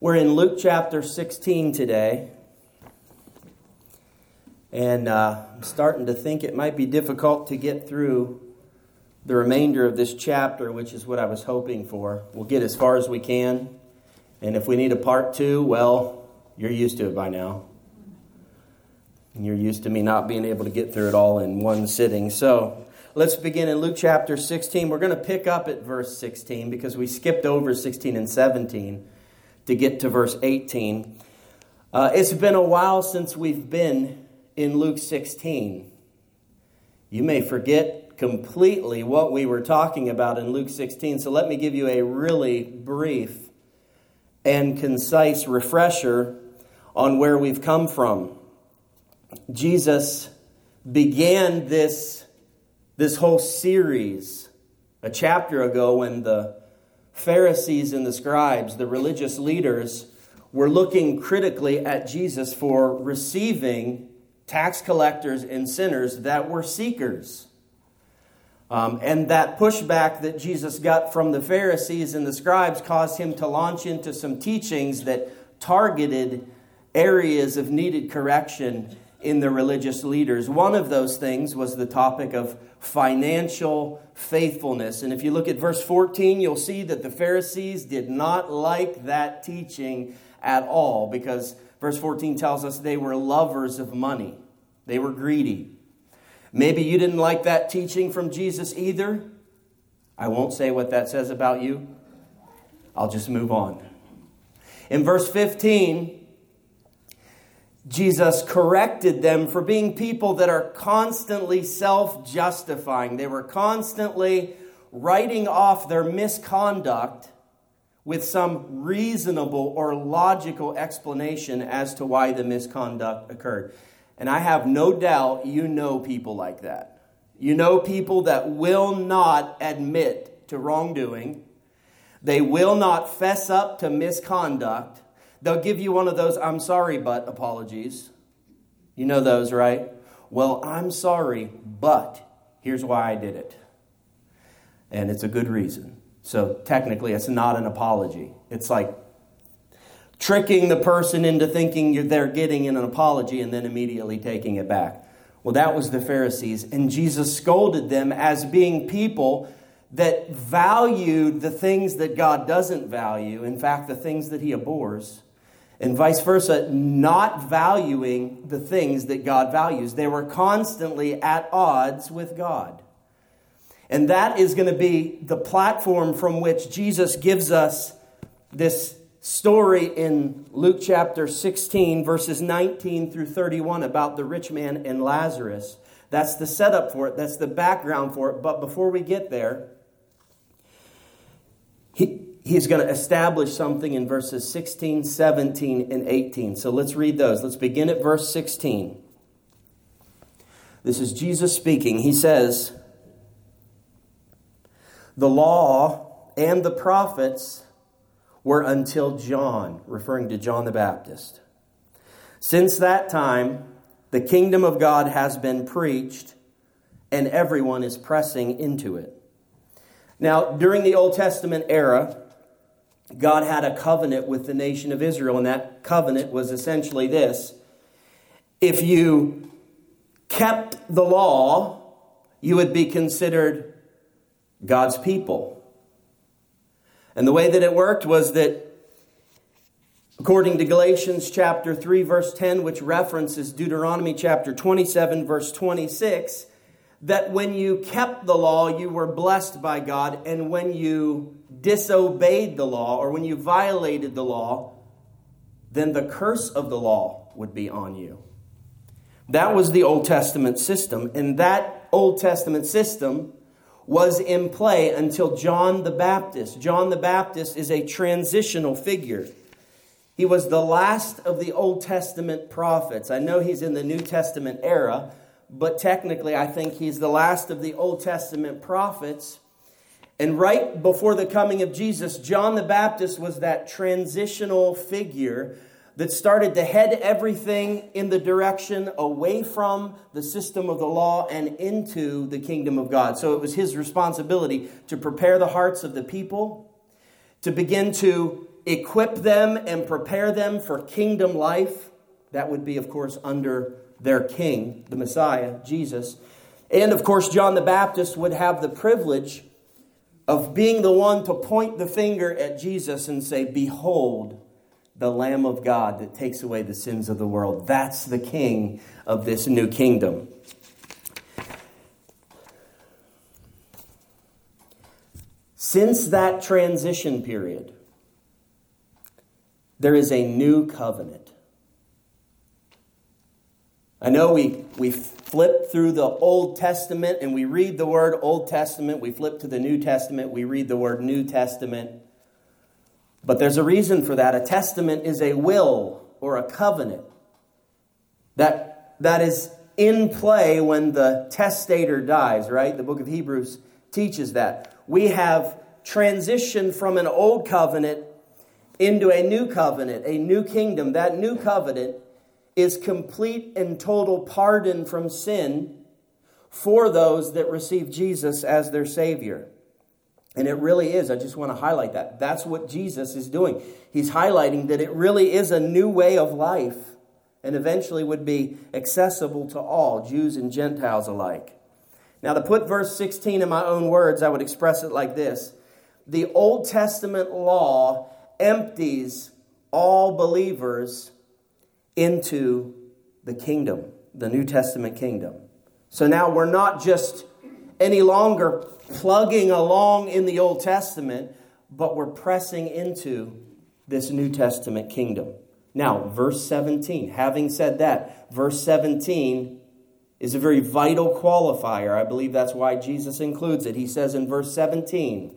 We're in Luke chapter 16 today, and I'm starting to think it might be difficult to get through the remainder of this chapter, which is what I was hoping for. We'll get as far as we can, and if we need a part two, well, you're used to it by now. And you're used to me not being able to get through it all in one sitting. So let's begin in Luke chapter 16. We're going to pick up at verse 16 because we skipped over 16 and 17 to get to verse 18. It's been a while since we've been in Luke 16. You may forget completely what we were talking about in Luke 16, so let me give you a really brief and concise refresher on where we've come from. Jesus began this whole series a chapter ago when the Pharisees and the scribes, the religious leaders, were looking critically at Jesus for receiving tax collectors and sinners that were seekers. And that pushback that Jesus got from the Pharisees and the scribes caused him to launch into some teachings that targeted areas of needed correction in the religious leaders. One of those things was the topic of financial faithfulness. And if you look at verse 14, you'll see that the Pharisees did not like that teaching at all, because verse 14 tells us they were lovers of money. They were greedy. Maybe you didn't like that teaching from Jesus either. I won't say what that says about you. I'll just move on. In verse 15, Jesus corrected them for being people that are constantly self-justifying. They were constantly writing off their misconduct with some reasonable or logical explanation as to why the misconduct occurred. And I have no doubt you know people like that. You know people that will not admit to wrongdoing. They will not fess up to misconduct. They'll give you one of those "I'm sorry, but" apologies. You know those, right? Well, I'm sorry, but here's why I did it. And it's a good reason. So technically, it's not an apology. It's like tricking the person into thinking they're getting an apology and then immediately taking it back. Well, that was the Pharisees. And Jesus scolded them as being people that valued the things that God doesn't value. In fact, the things that he abhors. And vice versa, not valuing the things that God values. They were constantly at odds with God. And that is going to be the platform from which Jesus gives us this story in Luke chapter 16, verses 19 through 31 about the rich man and Lazarus. That's the setup for it. That's the background for it. But before we get there, He's going to establish something in verses 16, 17, and 18. So let's read those. Let's begin at verse 16. This is Jesus speaking. He says, "The law and the prophets were until John," referring to John the Baptist. "Since that time, the kingdom of God has been preached, and everyone is pressing into it." Now, during the Old Testament era, God had a covenant with the nation of Israel, and that covenant was essentially this: if you kept the law, you would be considered God's people. And the way that it worked was that, according to Galatians chapter 3, verse 10, which references Deuteronomy chapter 27, verse 26, that when you kept the law, you were blessed by God, and when you disobeyed the law, or when you violated the law, then the curse of the law would be on you. That was the Old Testament system, and that Old Testament system was in play until John the Baptist. John the Baptist is a transitional figure. He was the last of the Old Testament prophets. I know he's in the New Testament era, but technically I think he's the last of the Old Testament prophets. And right before the coming of Jesus, John the Baptist was that transitional figure that started to head everything in the direction away from the system of the law and into the kingdom of God. So it was his responsibility to prepare the hearts of the people, to begin to equip them and prepare them for kingdom life. That would be, of course, under their king, the Messiah, Jesus. And, of course, John the Baptist would have the privilege of being the one to point the finger at Jesus and say, "Behold, the Lamb of God that takes away the sins of the world." That's the king of this new kingdom. Since that transition period, there is a new covenant. I know we flip through the Old Testament and we read the word Old Testament. We flip to the New Testament. We read the word New Testament. But there's a reason for that. A testament is a will or a covenant that is in play when the testator dies, right? The book of Hebrews teaches that. We have transitioned from an old covenant into a new covenant, a new kingdom. That new covenant is complete and total pardon from sin for those that receive Jesus as their Savior. And it really is. I just want to highlight that. That's what Jesus is doing. He's highlighting that it really is a new way of life and eventually would be accessible to all, Jews and Gentiles alike. Now, to put verse 16 in my own words, I would express it like this. The Old Testament law empties all believers into the kingdom, the New Testament kingdom. So now we're not just any longer plugging along in the Old Testament, but we're pressing into this New Testament kingdom. Now, verse 17, having said that, verse 17 is a very vital qualifier. I believe that's why Jesus includes it. He says in verse 17,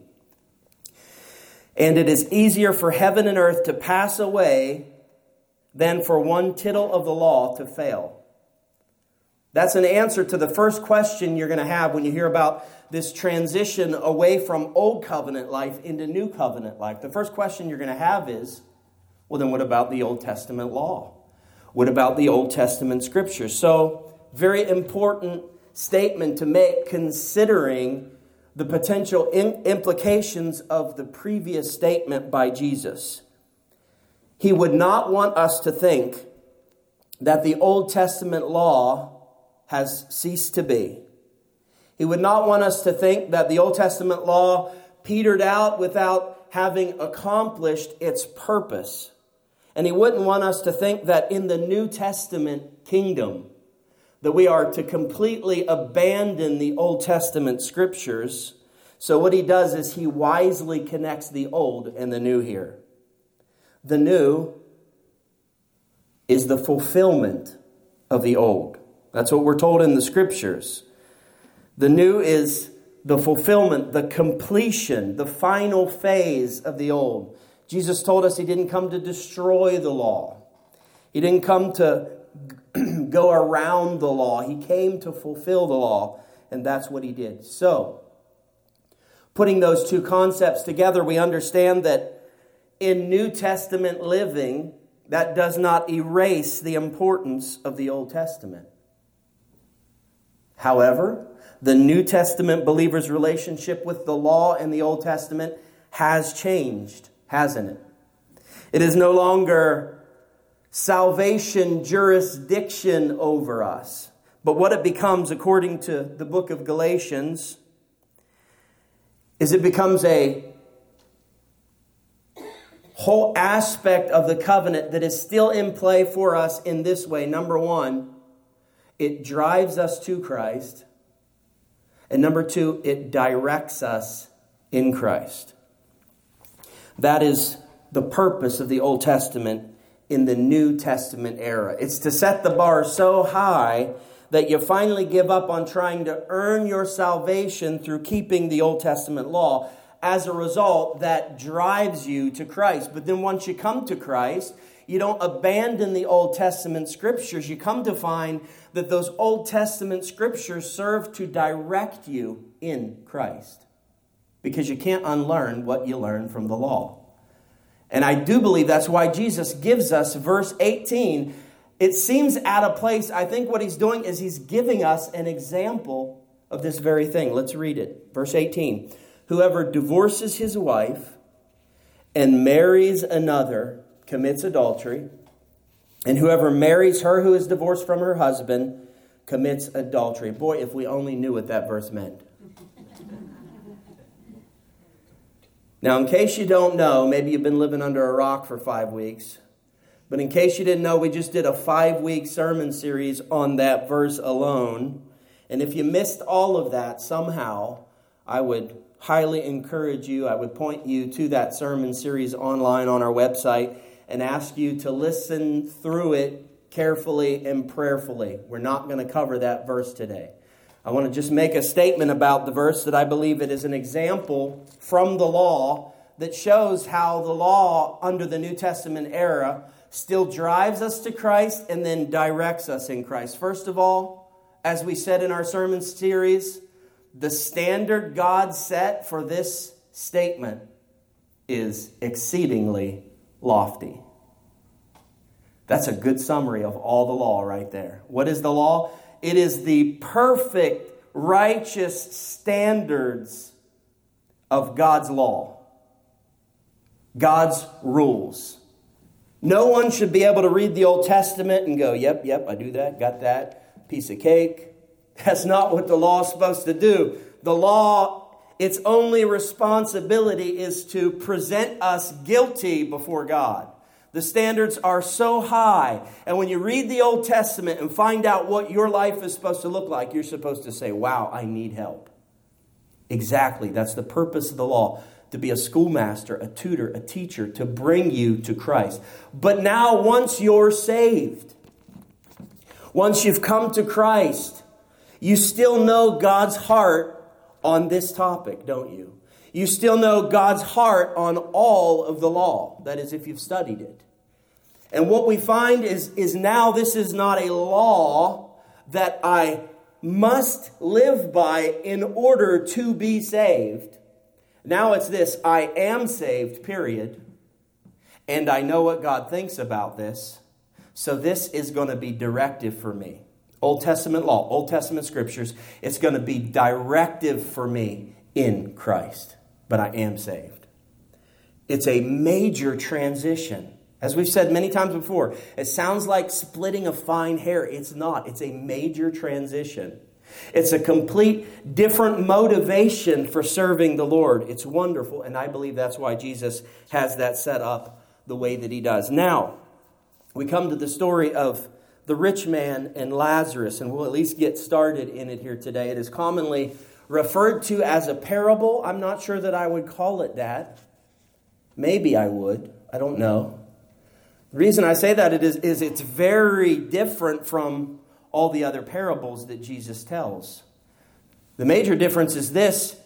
"And it is easier for heaven and earth to pass away than for one tittle of the law to fail." That's an answer to the first question you're going to have when you hear about this transition away from old covenant life into new covenant life. The first question you're going to have is, well, then what about the Old Testament law? What about the Old Testament scriptures? So, very important statement to make considering the potential implications of the previous statement by Jesus. He would not want us to think that the Old Testament law has ceased to be. He would not want us to think that the Old Testament law petered out without having accomplished its purpose. And he wouldn't want us to think that in the New Testament kingdom, that we are to completely abandon the Old Testament scriptures. So what he does is he wisely connects the old and the new here. The new is the fulfillment of the old. That's what we're told in the scriptures. The new is the fulfillment, the completion, the final phase of the old. Jesus told us he didn't come to destroy the law. He didn't come to go around the law. He came to fulfill the law, and that's what he did. So, putting those two concepts together, we understand that in New Testament living, that does not erase the importance of the Old Testament. However, the New Testament believer's relationship with the law and the Old Testament has changed, hasn't it? It is no longer salvation jurisdiction over us. But what it becomes, according to the book of Galatians, is it becomes a whole aspect of the covenant that is still in play for us in this way. Number one, it drives us to Christ. And number two, it directs us in Christ. That is the purpose of the Old Testament in the New Testament era. It's to set the bar so high that you finally give up on trying to earn your salvation through keeping the Old Testament law. As a result, that drives you to Christ. But then once you come to Christ, you don't abandon the Old Testament scriptures. You come to find that those Old Testament scriptures serve to direct you in Christ. Because you can't unlearn what you learned from the law. And I do believe that's why Jesus gives us verse 18. It seems out of place. I think what he's doing is he's giving us an example of this very thing. Let's read it. Verse 18. Whoever divorces his wife and marries another commits adultery, and whoever marries her who is divorced from her husband commits adultery. Boy, if we only knew what that verse meant. Now, in case you don't know, maybe you've been living under a rock for 5 weeks, but in case you didn't know, we just did a 5-week sermon series on that verse alone. And if you missed all of that somehow, I would highly encourage you, I would point you to that sermon series online on our website and ask you to listen through it carefully and prayerfully. We're not going to cover that verse today. I want to just make a statement about the verse that I believe it is an example from the law that shows how the law under the New Testament era still drives us to Christ and then directs us in Christ. First of all, as we said in our sermon series, the standard God set for this statement is exceedingly lofty. That's a good summary of all the law right there. What is the law? It is the perfect, righteous standards of God's law. God's rules. No one should be able to read the Old Testament and go, yep, I do that, got that, piece of cake. That's not what the law is supposed to do. The law, its only responsibility is to present us guilty before God. The standards are so high. And when you read the Old Testament and find out what your life is supposed to look like, you're supposed to say, wow, I need help. Exactly. That's the purpose of the law. To be a schoolmaster, a tutor, a teacher, to bring you to Christ. But now, once you're saved, once you've come to Christ, you still know God's heart on this topic, don't you? You still know God's heart on all of the law. That is, if you've studied it. And what we find is now this is not a law that I must live by in order to be saved. Now it's this: I am saved, period. And I know what God thinks about this. So this is going to be directive for me. Old Testament law, Old Testament scriptures, it's going to be directive for me in Christ. But I am saved. It's a major transition. As we've said many times before, it sounds like splitting a fine hair. It's not. It's a major transition. It's a complete different motivation for serving the Lord. It's wonderful, and I believe that's why Jesus has that set up the way that he does. Now, we come to the story of the rich man and Lazarus, and we'll at least get started in it here today. It is commonly referred to as a parable. I'm not sure that I would call it that. Maybe I would. I don't know. The reason I say that is it's very different from all the other parables that Jesus tells. The major difference is this: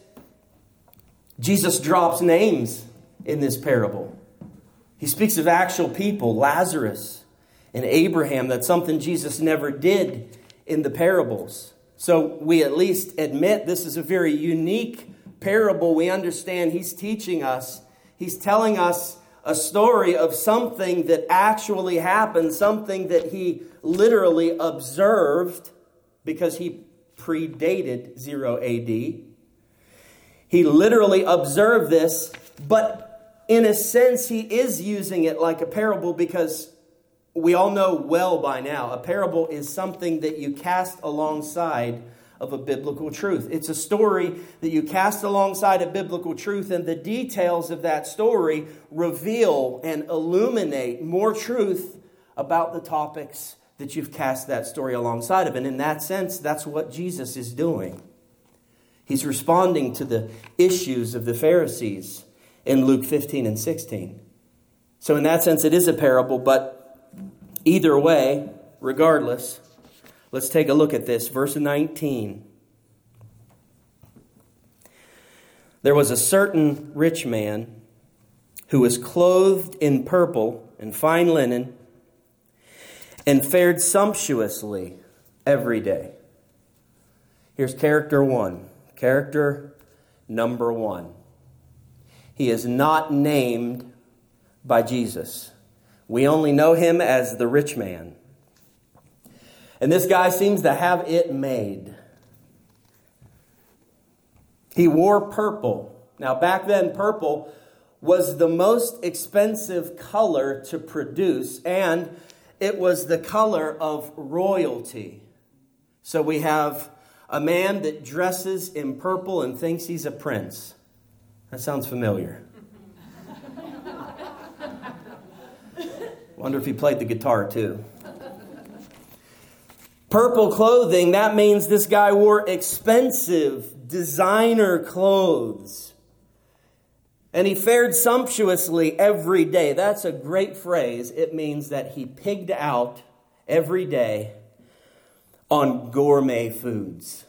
Jesus drops names in this parable. He speaks of actual people, Lazarus and Abraham. That's something Jesus never did in the parables. So we at least admit this is a very unique parable. We understand he's teaching us. He's telling us a story of something that actually happened, something that he literally observed because he predated 0 AD. He literally observed this, but in a sense he is using it like a parable because we all know well by now, a parable is something that you cast alongside of a biblical truth. It's a story that you cast alongside a biblical truth, and the details of that story reveal and illuminate more truth about the topics that you've cast that story alongside of. And in that sense, that's what Jesus is doing. He's responding to the issues of the Pharisees in Luke 15 and 16. So in that sense, it is a parable, but either way, regardless, let's take a look at this. Verse 19. There was a certain rich man who was clothed in purple and fine linen and fared sumptuously every day. Here's character one. Character number one. He is not named by Jesus. We only know him as the rich man. And this guy seems to have it made. He wore purple. Now back then, purple was the most expensive color to produce, and it was the color of royalty. So we have a man that dresses in purple and thinks he's a prince. That sounds familiar. Wonder if he played the guitar too. Purple clothing, that means this guy wore expensive designer clothes. And he fared sumptuously every day. That's a great phrase. It means that he pigged out every day on gourmet foods.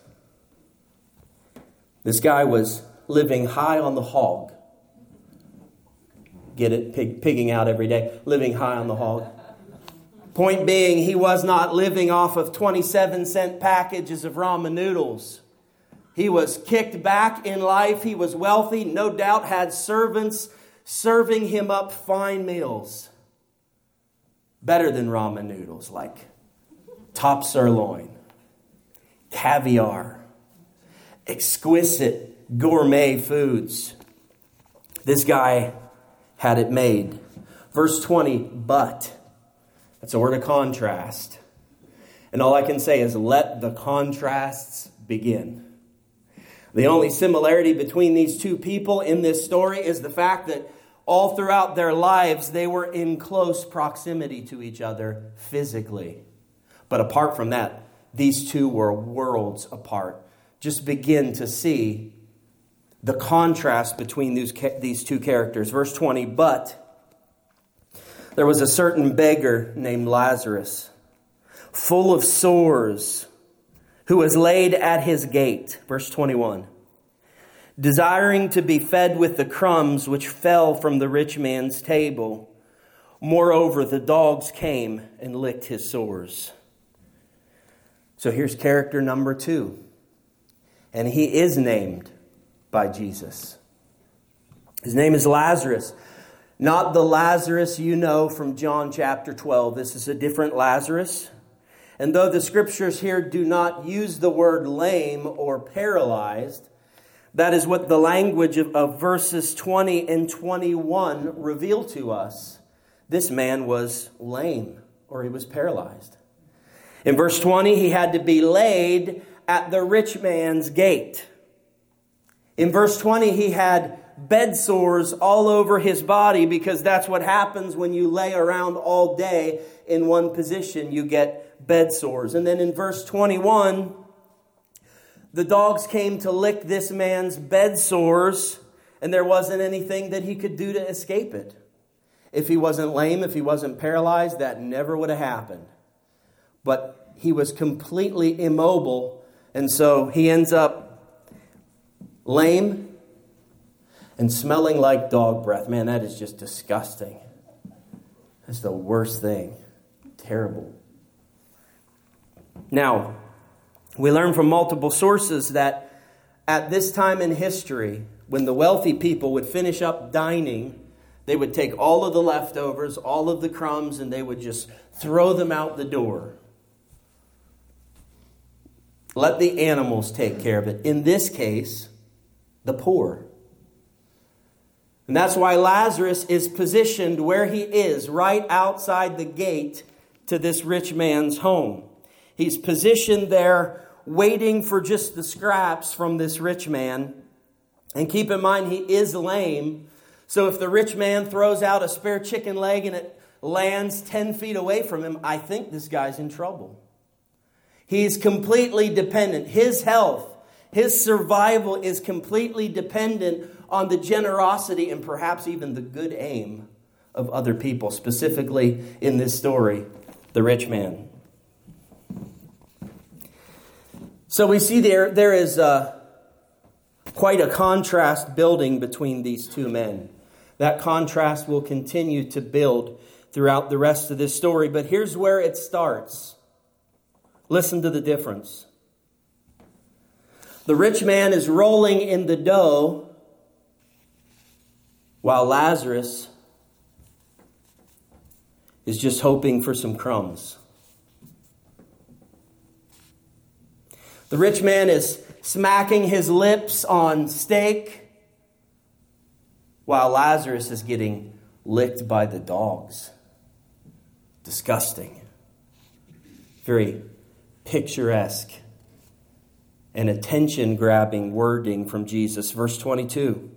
This guy was living high on the hog. Get it? Pigging out every day. Living high on the hog. Point being, he was not living off of 27-cent packages of ramen noodles. He was kicked back in life. He was wealthy, no doubt had servants serving him up fine meals. Better than ramen noodles, like top sirloin, caviar, exquisite gourmet foods. This guy had it made. Verse 20, but. That's a word of contrast. And all I can say is let the contrasts begin. The only similarity between these two people in this story is the fact that all throughout their lives they were in close proximity to each other physically. But apart from that, these two were worlds apart. Just begin to see the contrast between these two characters. Verse 20, but there was a certain beggar named Lazarus, full of sores, who was laid at his gate. Verse 21. Desiring to be fed with the crumbs which fell from the rich man's table. Moreover, the dogs came and licked his sores. So here's character number 2. And he is named by Jesus. His name is Lazarus. Not the Lazarus you know from John chapter 12. This is a different Lazarus. And though the scriptures here do not use the word lame or paralyzed, that is what the language of verses 20 and 21 reveal to us. This man was lame, or he was paralyzed. In verse 20, he had to be laid at the rich man's gate. In verse 20, he had bed sores all over his body, because that's what happens when you lay around all day in one position. You get bed sores. And then in verse 21, the dogs came to lick this man's bed sores, and there wasn't anything that he could do to escape it. If he wasn't lame, if he wasn't paralyzed, that never would have happened. But he was completely immobile, and so he ends up lame and smelling like dog breath. Man, that is just disgusting. That's the worst thing. Terrible. Now, we learn from multiple sources that at this time in history, when the wealthy people would finish up dining, they would take all of the leftovers, all of the crumbs, and they would just throw them out the door. Let the animals take care of it. In this case, the poor. And that's why Lazarus is positioned where he is, right outside the gate to this rich man's home. He's positioned there, waiting for just the scraps from this rich man. And keep in mind, he is lame. So if the rich man throws out a spare chicken leg and it lands 10 feet away from him, I think this guy's in trouble. He's completely dependent. His health, his survival is completely dependent on the generosity and perhaps even the good aim of other people, specifically in this story, the rich man. So we see there is quite a contrast building between these two men. That contrast will continue to build throughout the rest of this story. But here's where it starts. Listen to the difference. The rich man is rolling in the dough, while Lazarus is just hoping for some crumbs. The rich man is smacking his lips on steak, while Lazarus is getting licked by the dogs. Disgusting. Very picturesque and attention-grabbing wording from Jesus. Verse 22.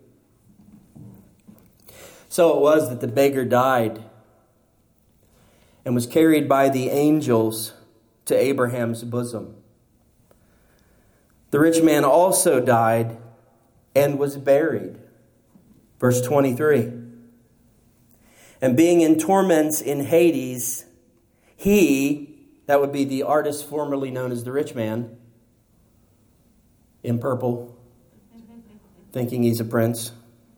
So it was that the beggar died and was carried by the angels to Abraham's bosom. The rich man also died and was buried. Verse 23. And being in torments in Hades, he, that would be the artist formerly known as the rich man, in purple, thinking he's a prince.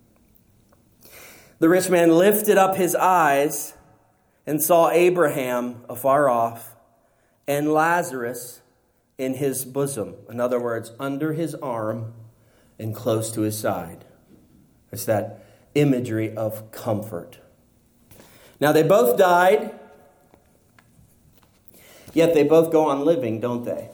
The rich man lifted up his eyes and saw Abraham afar off and Lazarus in his bosom. In other words, under his arm and close to his side. It's that imagery of comfort. Now they both died, yet they both go on living, don't they?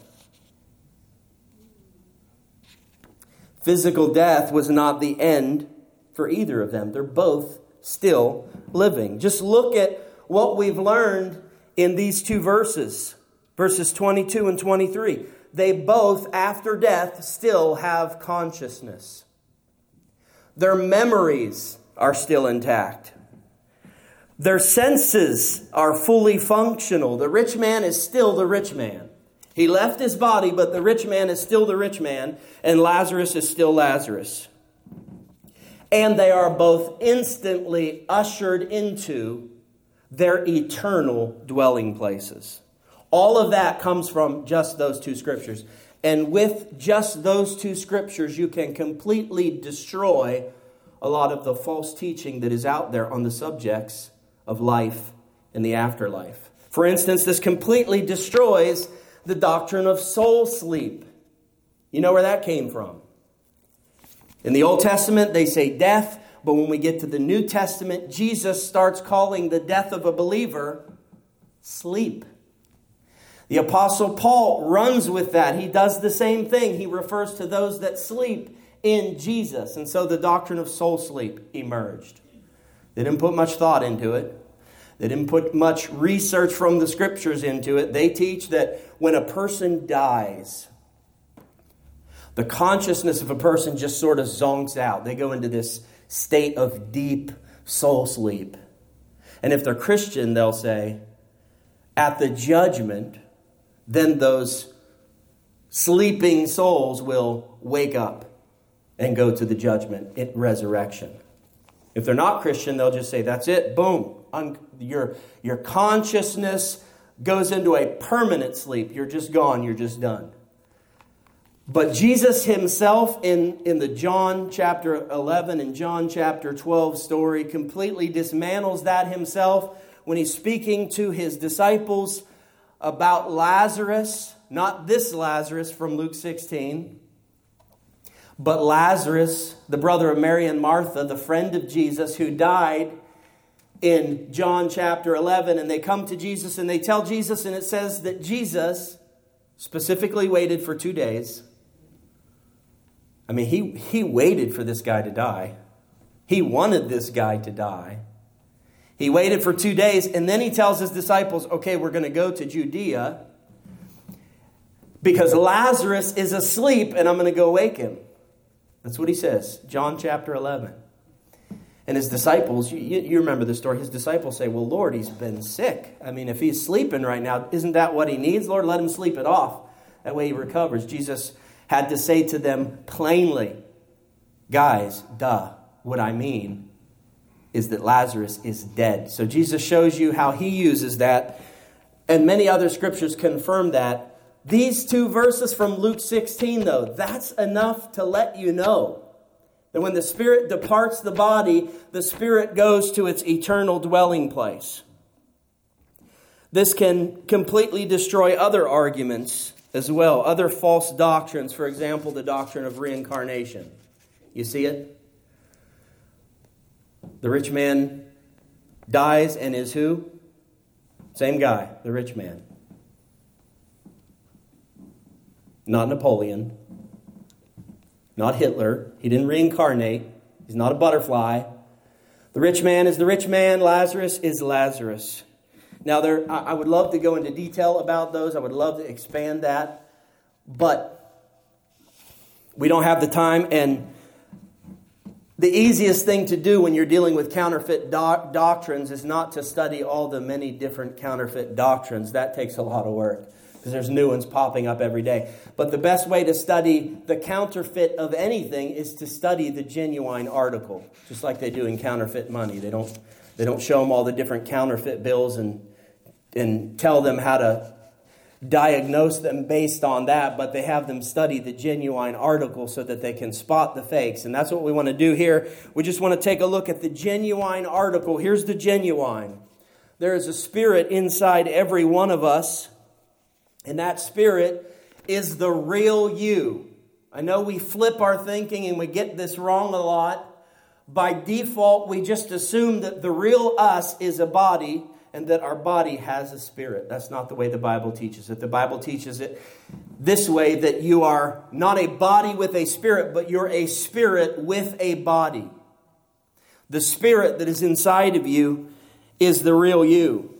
Physical death was not the end for either of them. They're both still living. Just look at what we've learned in these two verses. Verses 22 and 23. They both, after death, still have consciousness. Their memories are still intact. Their senses are fully functional. The rich man is still the rich man. He left his body, but the rich man is still the rich man, and Lazarus is still Lazarus. And they are both instantly ushered into their eternal dwelling places. All of that comes from just those two scriptures. And with just those two scriptures, you can completely destroy a lot of the false teaching that is out there on the subjects of life and the afterlife. For instance, this completely destroys the doctrine of soul sleep. You know where that came from? In the Old Testament, they say death, but when we get to the New Testament, Jesus starts calling the death of a believer sleep. The Apostle Paul runs with that. He does the same thing. He refers to those that sleep in Jesus. And so the doctrine of soul sleep emerged. They didn't put much thought into it. They didn't put much research from the scriptures into it. They teach that when a person dies, the consciousness of a person just sort of zonks out. They go into this state of deep soul sleep. And if they're Christian, they'll say, at the judgment, then those sleeping souls will wake up and go to the judgment at resurrection. If they're not Christian, they'll just say, that's it, boom. Your consciousness goes into a permanent sleep. You're just gone, you're just done. But Jesus himself in the John chapter 11 and John chapter 12 story completely dismantles that himself when he's speaking to his disciples about Lazarus, not this Lazarus from Luke 16, but Lazarus, the brother of Mary and Martha, the friend of Jesus who died in John chapter 11. And they come to Jesus and they tell Jesus, and it says that Jesus specifically waited for 2 days. I mean, he waited for this guy to die. He wanted this guy to die. He waited for 2 days, and then he tells his disciples, okay, we're going to go to Judea because Lazarus is asleep and I'm going to go wake him. That's what he says, John chapter 11. And his disciples, you remember the story, his disciples say, well, Lord, he's been sick. I mean, if he's sleeping right now, isn't that what he needs? Lord, let him sleep it off. That way he recovers. Jesus had to say to them plainly, guys, what I mean is that Lazarus is dead. So Jesus shows you how he uses that. And many other scriptures confirm that. These two verses from Luke 16, though, that's enough to let you know that when the spirit departs the body, the spirit goes to its eternal dwelling place. This can completely destroy other arguments as well, other false doctrines. For example, the doctrine of reincarnation. You see it? The rich man dies and is who? Same guy, the rich man. Not Napoleon. Not Hitler. He didn't reincarnate. He's not a butterfly. The rich man is the rich man. Lazarus is Lazarus. Now, I would love to go into detail about those. I would love to expand that. But we don't have the time. And the easiest thing to do when you're dealing with counterfeit doctrines is not to study all the many different counterfeit doctrines. That takes a lot of work because there's new ones popping up every day. But the best way to study the counterfeit of anything is to study the genuine article, just like they do in counterfeit money. They don't show them all the different counterfeit bills and tell them how to diagnose them based on that, but they have them study the genuine article so that they can spot the fakes. And that's what we want to do here. We just want to take a look at the genuine article. Here's the genuine. There is a spirit inside every one of us, and that spirit is the real you. I know we flip our thinking and we get this wrong a lot. By default, we just assume that the real us is a body and that our body has a spirit. That's not the way the Bible teaches it. The Bible teaches it this way, that you are not a body with a spirit, but you're a spirit with a body. The spirit that is inside of you is the real you.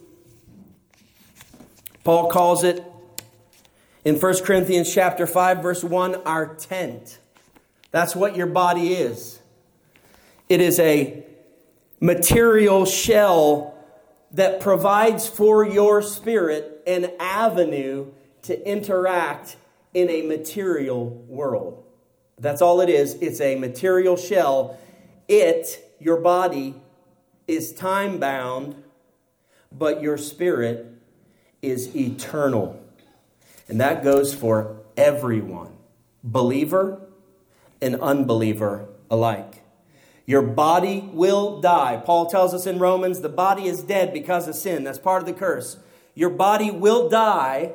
Paul calls it in 1 Corinthians chapter 5, verse 1, our tent. That's what your body is. It is a material shell that provides for your spirit an avenue to interact in a material world. That's all it is. It's a material shell. Your body, is time-bound, but your spirit is eternal. And that goes for everyone, believer and unbeliever alike. Your body will die. Paul tells us in Romans, the body is dead because of sin. That's part of the curse. Your body will die,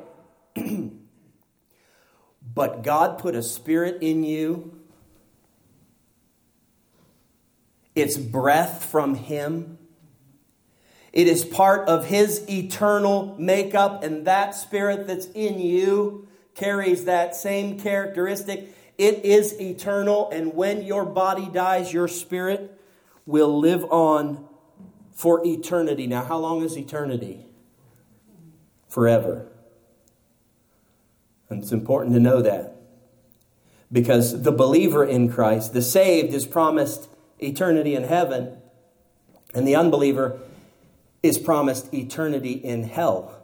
but God put a spirit in you. It's breath from Him. It is part of His eternal makeup, and that spirit that's in you carries that same characteristic. It is eternal, and when your body dies, your spirit will live on for eternity. Now, how long is eternity? Forever. And it's important to know that, because the believer in Christ, the saved, is promised eternity in heaven, and the unbeliever is promised eternity in hell.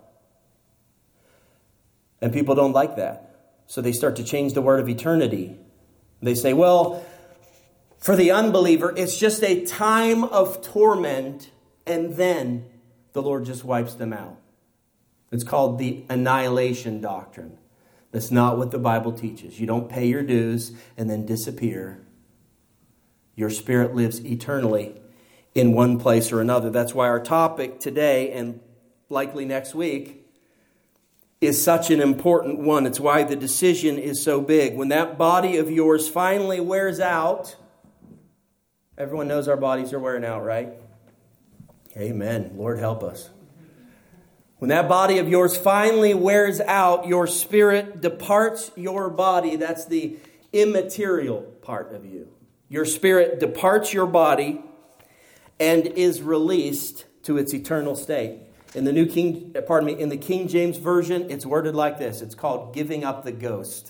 And people don't like that. So they start to change the word of eternity. They say, well, for the unbeliever, it's just a time of torment, and then the Lord just wipes them out. It's called the annihilation doctrine. That's not what the Bible teaches. You don't pay your dues and then disappear. Your spirit lives eternally in one place or another. That's why our topic today, and likely next week, is such an important one. It's why the decision is so big. When that body of yours finally wears out, everyone knows our bodies are wearing out, right? Amen. Lord help us. When that body of yours finally wears out, your spirit departs your body. That's the immaterial part of you. Your spirit departs your body and is released to its eternal state. In the in the King James Version, it's worded like this. It's called giving up the ghost.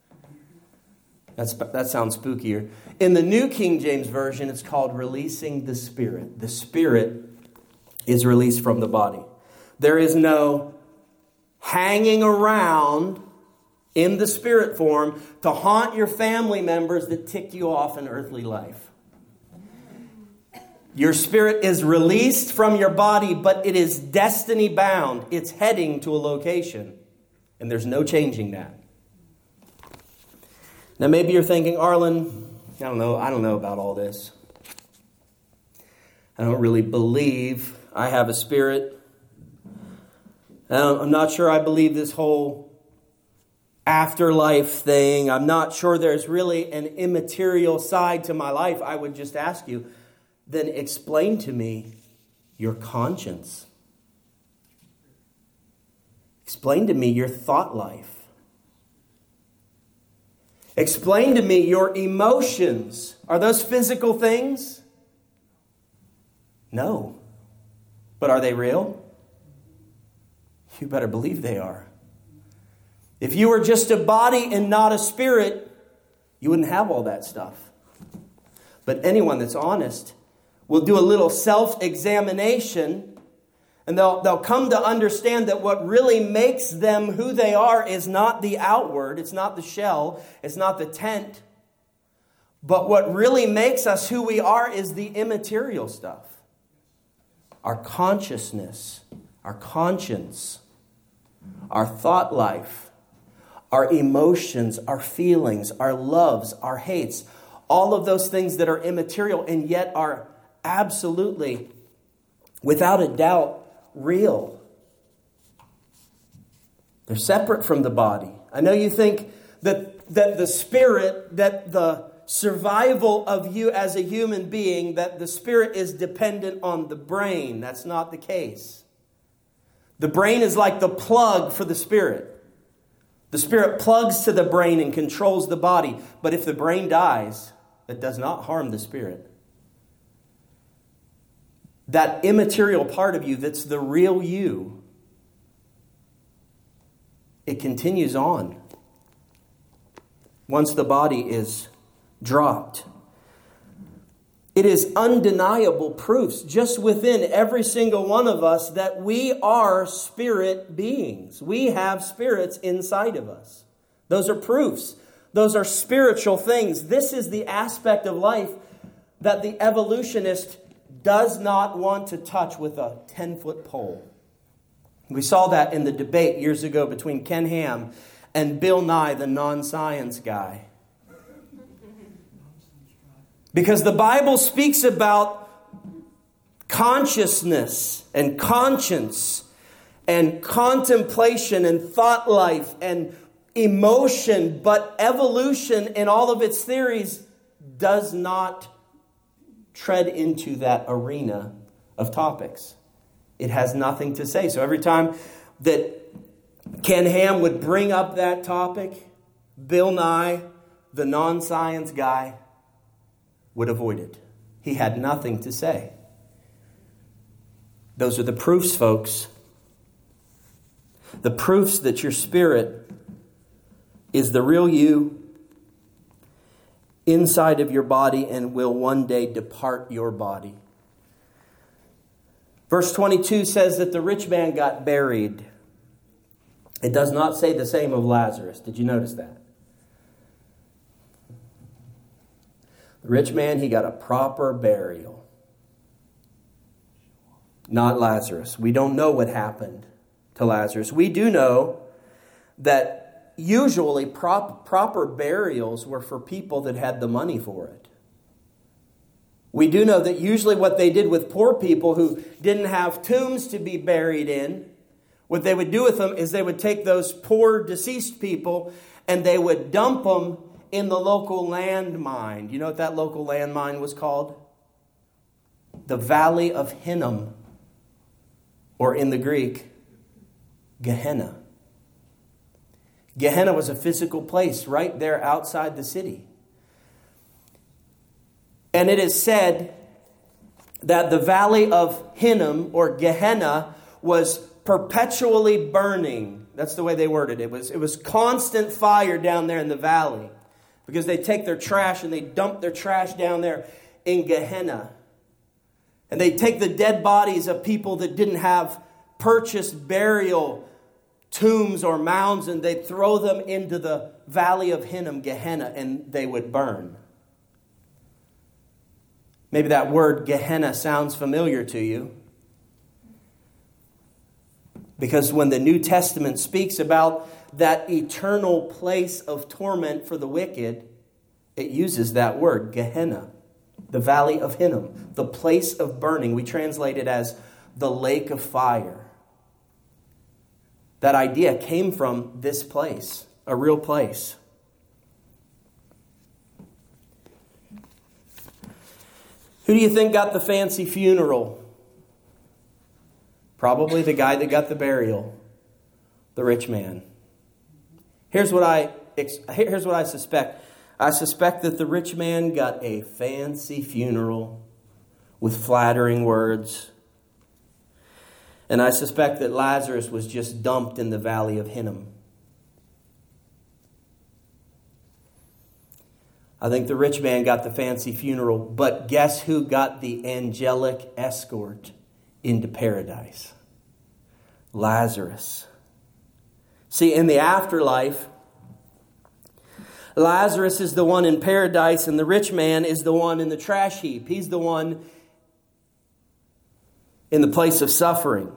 That sounds spookier. In the New King James Version, it's called releasing the spirit. The spirit is released from the body. There is no hanging around in the spirit form to haunt your family members that tick you off in earthly life. Your spirit is released from your body, but it is destiny bound. It's heading to a location, and there's no changing that. Now, maybe you're thinking, Arlen, I don't know about all this. I don't really believe I have a spirit. I'm not sure I believe this whole afterlife thing. I'm not sure there's really an immaterial side to my life. I would just ask you, then explain to me your conscience. Explain to me your thought life. Explain to me your emotions. Are those physical things? No. But are they real? You better believe they are. If you were just a body and not a spirit, you wouldn't have all that stuff. But anyone that's honest will do a little self-examination, and they'll come to understand that what really makes them who they are is not the outward, it's not the shell, it's not the tent. But what really makes us who we are is the immaterial stuff. Our consciousness, our conscience, our thought life, our emotions, our feelings, our loves, our hates, all of those things that are immaterial and yet are absolutely, without a doubt, real. They're separate from the body. I know you think that the spirit, that the survival of you as a human being, that the spirit is dependent on the brain. That's not the case. The brain is like the plug for the spirit. The spirit plugs to the brain and controls the body. But if the brain dies, that does not harm the spirit. That immaterial part of you that's the real you, it continues on once the body is dropped. It is undeniable proofs just within every single one of us that we are spirit beings. We have spirits inside of us. Those are proofs. Those are spiritual things. This is the aspect of life that the evolutionist does not want to touch with a 10-foot pole. We saw that in the debate years ago between Ken Ham and Bill Nye, the non-science guy. Because the Bible speaks about consciousness and conscience and contemplation and thought life and emotion, but evolution in all of its theories does not tread into that arena of topics. It has nothing to say. So every time that Ken Ham would bring up that topic, Bill Nye, the non-science guy, would avoid it. He had nothing to say. Those are the proofs, folks. The proofs that your spirit is the real you inside of your body and will one day depart your body. Verse 22 says that the rich man got buried. It does not say the same of Lazarus. Did you notice that? The rich man, he got a proper burial. Not Lazarus. We don't know what happened to Lazarus. We do know that usually proper burials were for people that had the money for it. We do know that usually what they did with poor people who didn't have tombs to be buried in, what they would do with them is they would take those poor deceased people and they would dump them in the local landmine. You know what that local landmine was called? The Valley of Hinnom, or in the Greek, Gehenna. Gehenna was a physical place right there outside the city. And it is said that the Valley of Hinnom, or Gehenna, was perpetually burning. That's the way they worded it. It was constant fire down there in the valley. Because they take their trash and they dump their trash down there in Gehenna. And they take the dead bodies of people that didn't have purchased burial tombs or mounds, and they'd throw them into the Valley of Hinnom, Gehenna, and they would burn. Maybe that word Gehenna sounds familiar to you. Because when the New Testament speaks about that eternal place of torment for the wicked, it uses that word, Gehenna, the Valley of Hinnom, the place of burning. We translate it as the lake of fire. That idea came from this place, a real place. Who do you think got the fancy funeral? Probably the guy that got the burial, the rich man. Here's what I suspect. I suspect that the rich man got a fancy funeral with flattering words. And I suspect that Lazarus was just dumped in the valley of Hinnom. I think the rich man got the fancy funeral, but guess who got the angelic escort into paradise? Lazarus. See, in the afterlife, Lazarus is the one in paradise, and the rich man is the one in the trash heap. He's the one in the place of suffering.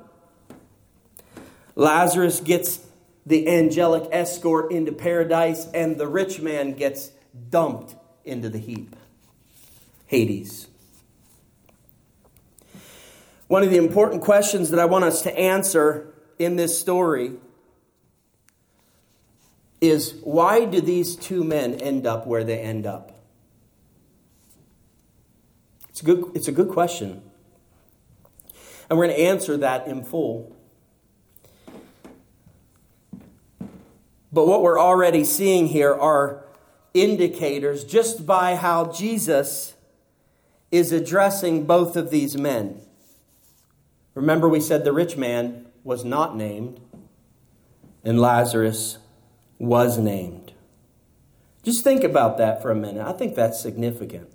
Lazarus gets the angelic escort into paradise, and the rich man gets dumped into the heap, Hades. One of the important questions that I want us to answer in this story is, why do these two men end up where they end up? It's a good question. And we're going to answer that in full. But what we're already seeing here are indicators just by how Jesus is addressing both of these men. Remember, we said the rich man was not named, and Lazarus was named. Just think about that for a minute. I think that's significant.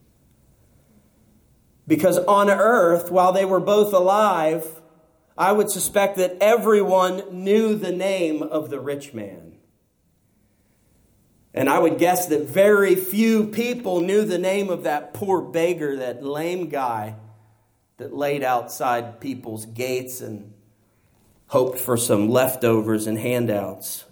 Because on earth, while they were both alive, I would suspect that everyone knew the name of the rich man. And I would guess that very few people knew the name of that poor beggar, that lame guy that laid outside people's gates and hoped for some leftovers and handouts.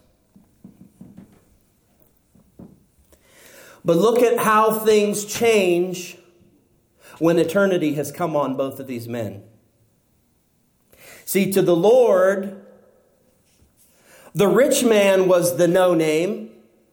But look at how things change when eternity has come on both of these men. See, to the Lord, the rich man was the no-name,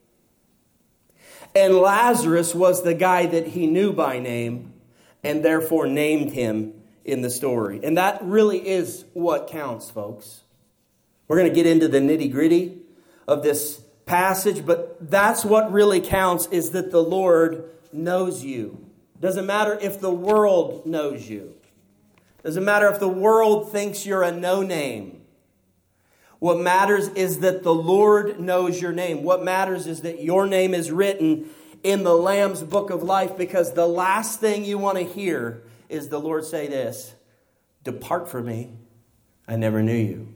and Lazarus was the guy that he knew by name and therefore named him in the story. And that really is what counts, folks. We're going to get into the nitty-gritty of this passage, but that's what really counts, is that the Lord knows you. Doesn't matter if the world knows you. Doesn't matter if the world thinks you're a no-name. What matters is that the Lord knows your name. What matters is that your name is written in the Lamb's book of life, because the last thing you want to hear is the Lord say this: "Depart from me, I never knew you."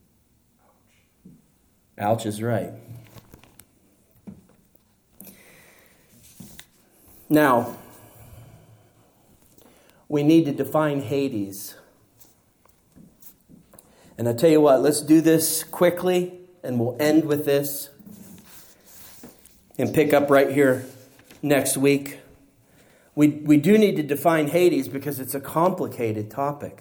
Ouch is right. Now, we need to define Hades. And I tell you what, let's do this quickly, and we'll end with this and pick up right here next week. We do need to define Hades because it's a complicated topic.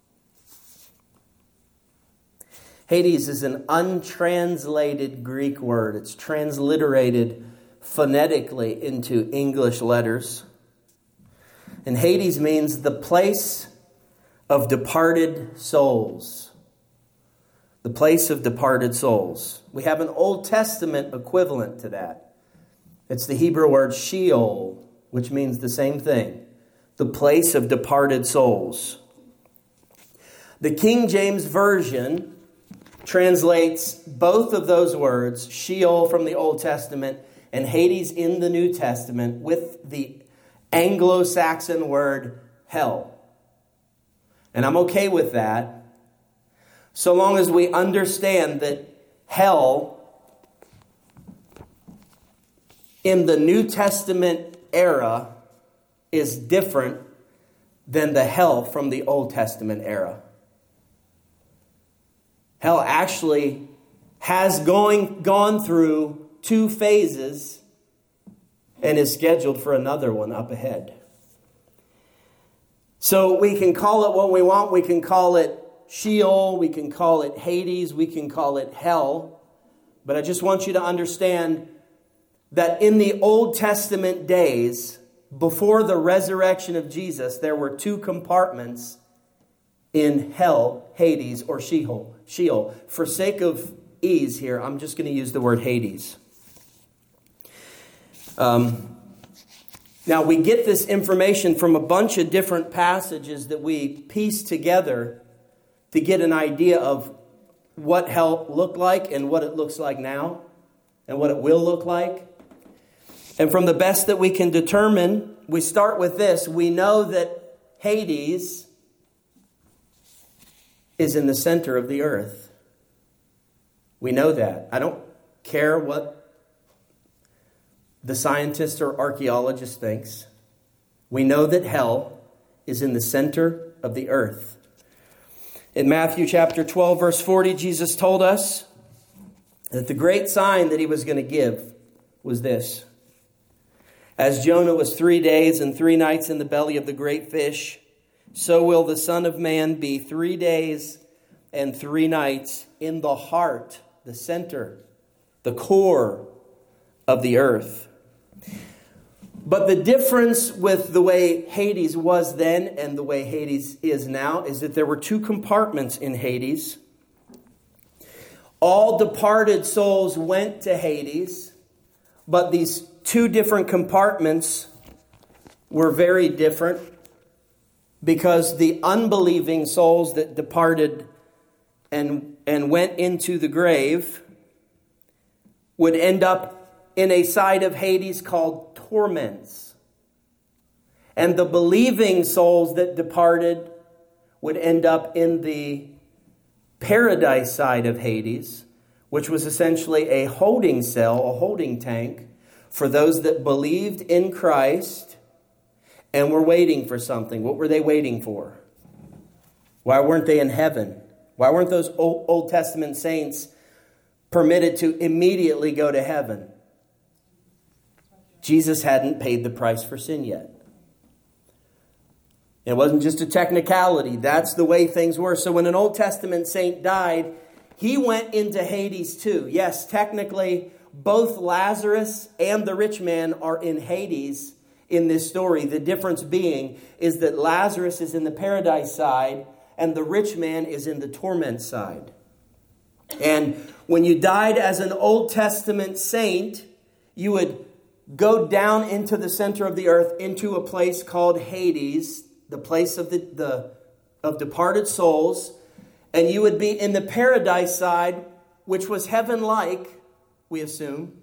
Hades is an untranslated Greek word. It's transliterated phonetically into English letters. And Hades means the place of departed souls. The place of departed souls. We have an Old Testament equivalent to that. It's the Hebrew word Sheol, which means the same thing. The place of departed souls. The King James Version translates both of those words, Sheol from the Old Testament and Hades in the New Testament, with the Anglo-Saxon word hell. And I'm okay with that, so long as we understand that hell in the New Testament era is different than the hell from the Old Testament era. Hell actually has gone through 2 phases and is scheduled for another one up ahead. So we can call it what we want. We can call it Sheol, we can call it Hades, we can call it hell. But I just want you to understand that in the Old Testament days, before the resurrection of Jesus, there were 2 compartments in hell, Hades, or Sheol. For sake of ease here, I'm just going to use the word Hades. Now, we get this information from a bunch of different passages that we piece together to get an idea of what hell looked like and what it looks like now and what it will look like. And from the best that we can determine, we start with this. We know that Hades is in the center of the earth. We know that. I don't care what the scientist or archaeologist thinks. We know that hell is in the center of the earth. In Matthew chapter 12, verse 40, Jesus told us that the great sign that he was going to give was this. As Jonah was 3 days and 3 nights in the belly of the great fish, so will the Son of Man be 3 days and 3 nights in the heart, the center, the core of the earth. But the difference with the way Hades was then and the way Hades is now is that there were 2 compartments in Hades. All departed souls went to Hades, but these 2 different compartments were very different because the unbelieving souls that departed and went into the grave would end up in a side of Hades called torments. And the believing souls that departed would end up in the paradise side of Hades, which was essentially a holding cell, a holding tank for those that believed in Christ and were waiting for something. What were they waiting for? Why weren't they in heaven? Why weren't those Old Testament saints permitted to immediately go to heaven? Jesus hadn't paid the price for sin yet. It wasn't just a technicality. That's the way things were. So when an Old Testament saint died, he went into Hades too. Yes, technically, both Lazarus and the rich man are in Hades in this story. The difference being is that Lazarus is in the paradise side and the rich man is in the torment side. And when you died as an Old Testament saint, you would go down into the center of the earth into a place called Hades, the place of of departed souls, and you would be in the paradise side, which was heaven-like, we assume.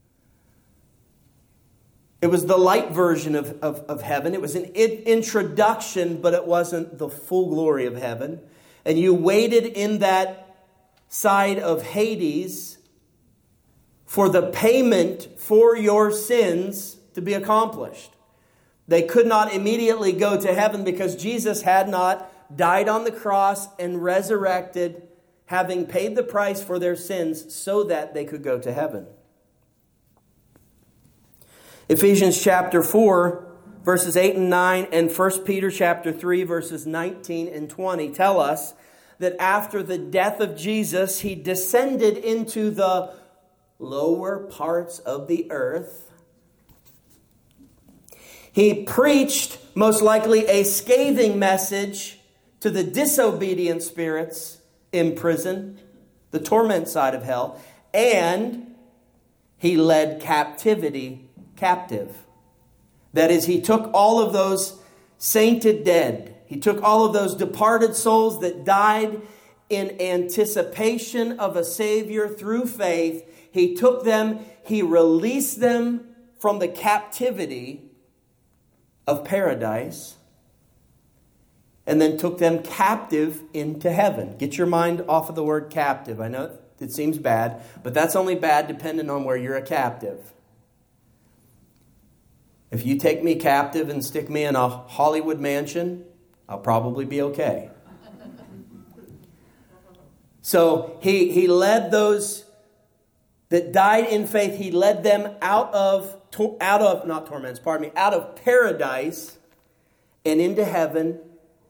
It was the light version of heaven. It was an introduction, but it wasn't the full glory of heaven. And you waited in that side of Hades for the payment for your sins to be accomplished. They could not immediately go to heaven because Jesus had not died on the cross and resurrected, having paid the price for their sins so that they could go to heaven. Ephesians chapter 4, verses 8 and 9, and 1 Peter chapter 3, verses 19 and 20 tell us that after the death of Jesus, he descended into the lower parts of the earth. He preached, most likely, a scathing message to the disobedient spirits in prison, the torment side of hell, and he led captivity captive. That is, he took all of those sainted dead. He took all of those departed souls that died in anticipation of a Savior through faith. He took them, he released them from the captivity of paradise, and then took them captive into heaven. Get your mind off of the word captive. I know it seems bad, but that's only bad depending on where you're a captive. If you take me captive and stick me in a Hollywood mansion, I'll probably be okay. So he led those that died in faith, he led them out of paradise and into heaven.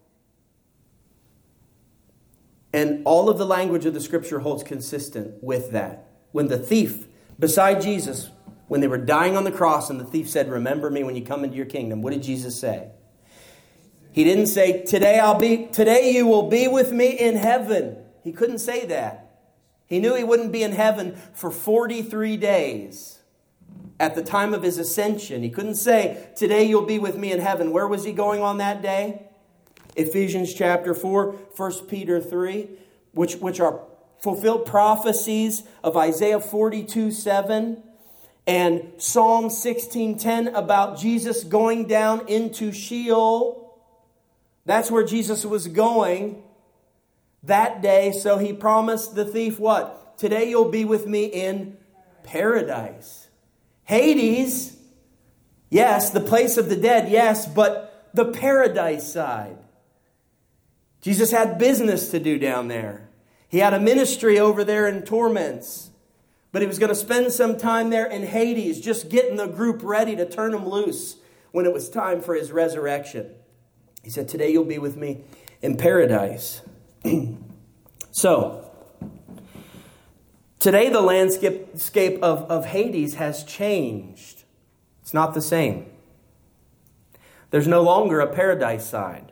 And all of the language of the scripture holds consistent with that. When the thief, beside Jesus, when they were dying on the cross and the thief said, "Remember me when you come into your kingdom," what did Jesus say? He didn't say, today you will be with me in heaven. He couldn't say that. He knew he wouldn't be in heaven for 43 days. at the time of his ascension. He couldn't say, today you'll be with me in heaven. Where was he going on that day? Ephesians chapter 4, 1 Peter 3, which are fulfilled prophecies of Isaiah 42:7 and Psalm 16:10 about Jesus going down into Sheol. That's where Jesus was going that day. So he promised the thief what? Today you'll be with me in paradise. Hades, yes, the place of the dead, yes, but the paradise side. Jesus had business to do down there. He had a ministry over there in torments. But he was going to spend some time there in Hades, just getting the group ready to turn them loose when it was time for his resurrection. He said, today you'll be with me in paradise. So, today the landscape of Hades has changed. It's not the same. There's no longer a paradise side.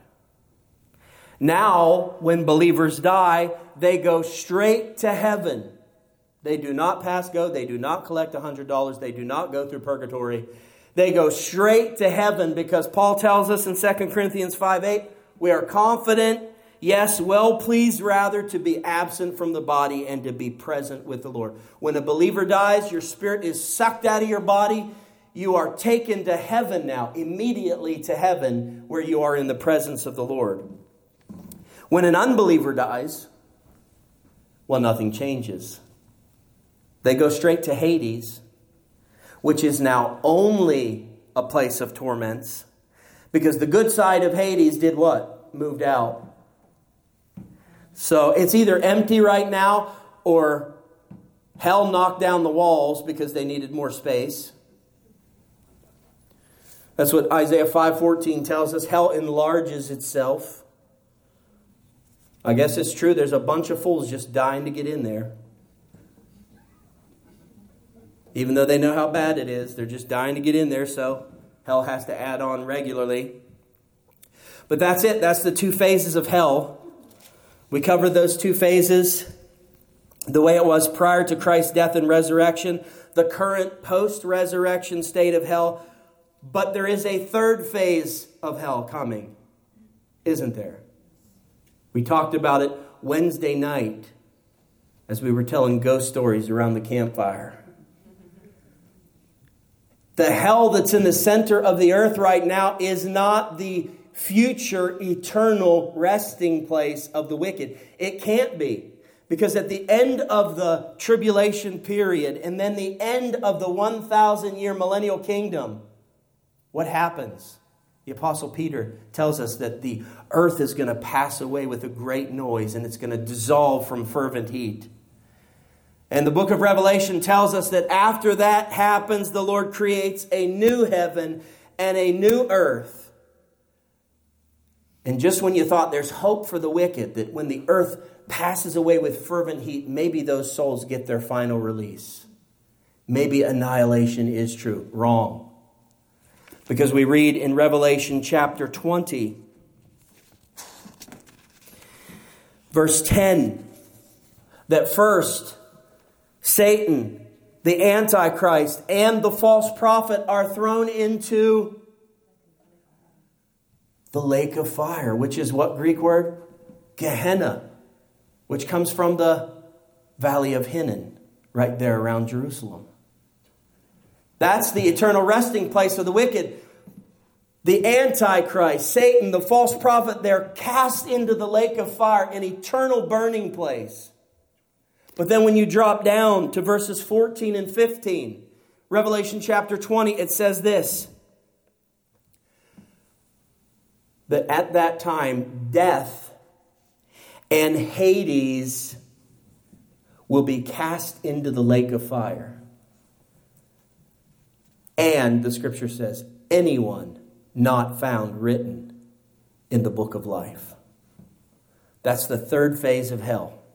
Now, when believers die, they go straight to heaven. They do not pass go. They do not collect $100. They do not go through purgatory. They go straight to heaven because Paul tells us in 2 Corinthians 5:8, we are confident, yes, well pleased rather to be absent from the body and to be present with the Lord. When a believer dies, your spirit is sucked out of your body. You are taken to heaven now, immediately to heaven, where you are in the presence of the Lord. When an unbeliever dies, well, nothing changes. They go straight to Hades, which is now only a place of torments, because the good side of Hades did what? Moved out. So it's either empty right now or hell knocked down the walls because they needed more space. That's what Isaiah 5:14 tells us. Hell enlarges itself. I guess it's true. There's a bunch of fools just dying to get in there. Even though they know how bad it is, they're just dying to get in there, so hell has to add on regularly. But that's it. That's the two phases of hell. We covered those two phases. The way it was prior to Christ's death and resurrection, the current post-resurrection state of hell. But there is a third phase of hell coming, isn't there? We talked about it Wednesday night as we were telling ghost stories around the campfire. The hell that's in the center of the earth right now is not the future eternal resting place of the wicked. It can't be. Because at the end of the tribulation period and then the end of the 1,000-year millennial kingdom, what happens? The Apostle Peter tells us that the earth is going to pass away with a great noise and it's going to dissolve from fervent heat. And the book of Revelation tells us that after that happens, the Lord creates a new heaven and a new earth. And just when you thought there's hope for the wicked, that when the earth passes away with fervent heat, maybe those souls get their final release. Maybe annihilation is true. Wrong. Because we read in Revelation chapter 20, verse 10, that first Satan, the Antichrist, and the false prophet are thrown into the lake of fire, which is what Greek word? Gehenna, which comes from the valley of Hinnom, right there around Jerusalem. That's the eternal resting place of the wicked. The Antichrist, Satan, the false prophet, they're cast into the lake of fire, an eternal burning place. But then when you drop down to verses 14 and 15, Revelation chapter 20, it says this, that at that time, death and Hades will be cast into the lake of fire. And the scripture says, anyone not found written in the book of life. That's the third phase of hell.